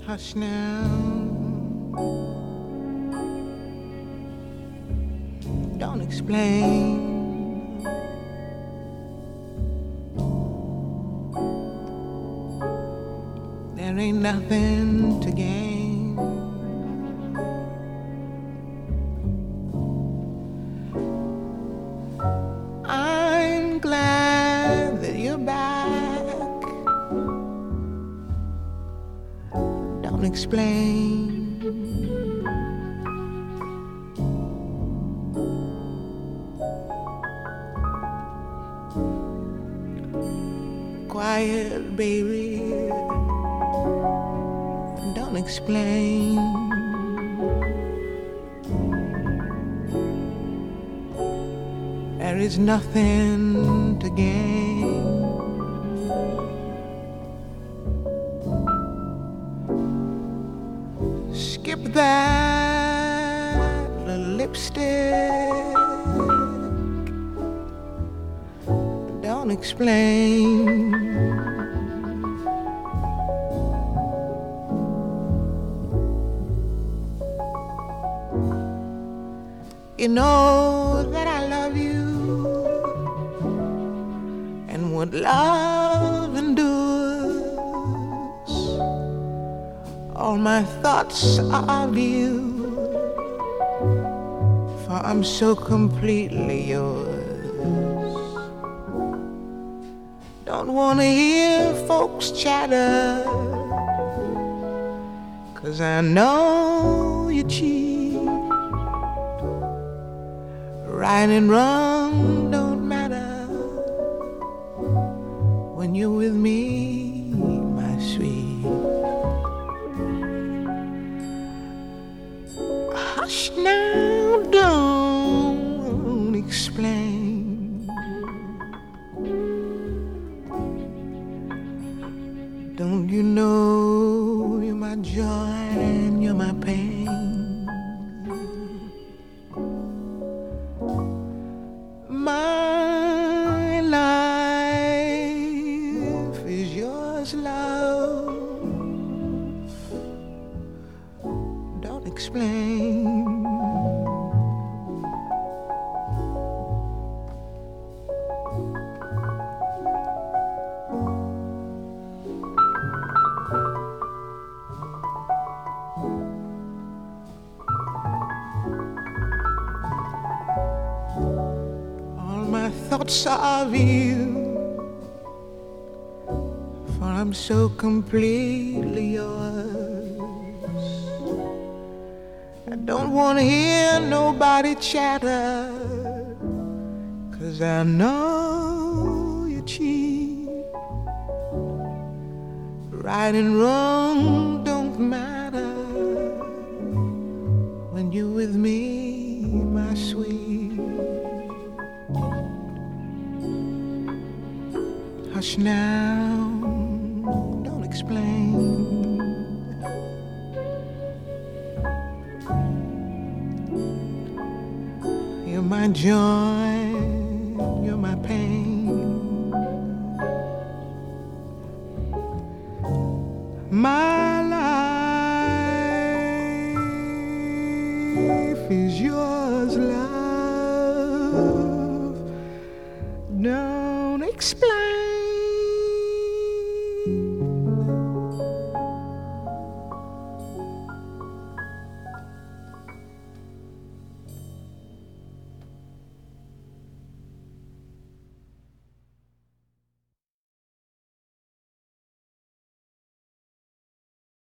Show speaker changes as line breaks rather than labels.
Hush now, don't explain. There ain't nothing to gain. I'm glad that you're back. Don't explain. Quiet, baby. Don't explain. There is nothing to gain. Skip that lipstick. Don't explain. You know that I love you, and what love endures. All my thoughts are of you, for I'm so completely yours. Don't wanna hear folks chatter, 'cause I know you cheat. Right and wrong don't matter when you're with me, my sweet. Hush now, don't explain. Don't you know you're my joy and you're my pain? My life is yours, love. Don't explain. Thoughts of you, for I'm so completely yours. I don't want to hear nobody chatter, 'cause I know you cheat. Right and wrong don't matter when you're with me, my sweet. Hush now, don't explain. You're my joy, you're my pain. My life is yours, love. Don't explain.